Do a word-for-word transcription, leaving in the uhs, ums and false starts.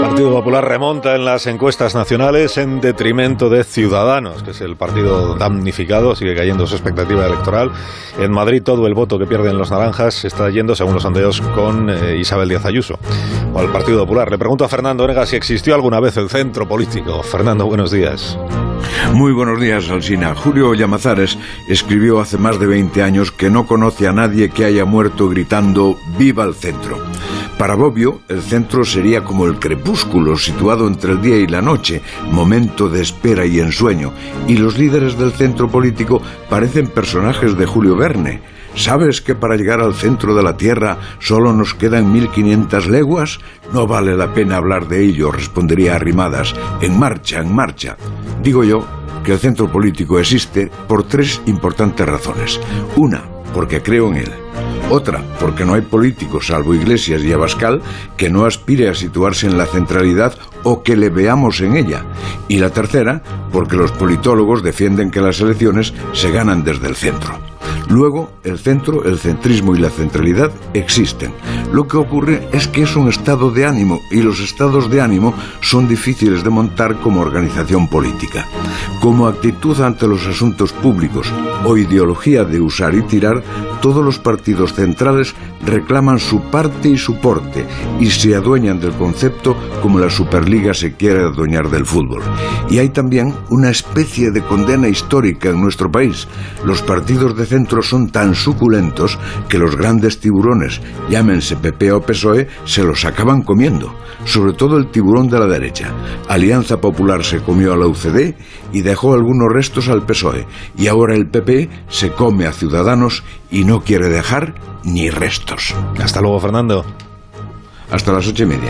El Partido Popular remonta en las encuestas nacionales en detrimento de Ciudadanos, que es el partido damnificado, sigue cayendo su expectativa electoral. En Madrid todo el voto que pierden los naranjas está yendo, según los sondeos, con eh, Isabel Díaz Ayuso, o al Partido Popular. Le pregunto a Fernando Onega si existió alguna vez el centro político. Fernando, buenos días. Muy buenos días, Alsina. Julio Llamazares escribió hace más de veinte años que no conoce a nadie que haya muerto gritando «¡Viva el centro!». Para Bobbio, el centro sería como el crepúsculo, situado entre el día y la noche, momento de espera y ensueño, y los líderes del centro político parecen personajes de Julio Verne. ¿Sabes que para llegar al centro de la Tierra solo nos quedan mil quinientas leguas? No vale la pena hablar de ello, respondería Arrimadas. En marcha, en marcha. Digo yo que el centro político existe por tres importantes razones. Una, porque creo en él. Otra, porque no hay político, salvo Iglesias y Abascal, que no aspire a situarse en la centralidad o que le veamos en ella. Y la tercera, porque los politólogos defienden que las elecciones se ganan desde el centro. Luego, el centro, el centrismo y la centralidad existen. Lo que ocurre es que es un estado de ánimo, y los estados de ánimo son difíciles de montar como organización política. Como actitud ante los asuntos públicos o ideología de usar y tirar, todos los partidos centrales reclaman su parte y su porte, y se adueñan del concepto como la Superliga se quiere adueñar del fútbol. Y hay también una especie de condena histórica en nuestro país. Los partidos de centro son tan suculentos que los grandes tiburones, llámense P P o P S O E, se los acaban comiendo. Sobre todo el tiburón de la derecha. Alianza Popular se comió a la U C D y dejó algunos restos al P S O E. Y ahora el P P se come a Ciudadanos y no quiere dejar ni restos. Hasta luego, Fernando. Hasta las ocho y media.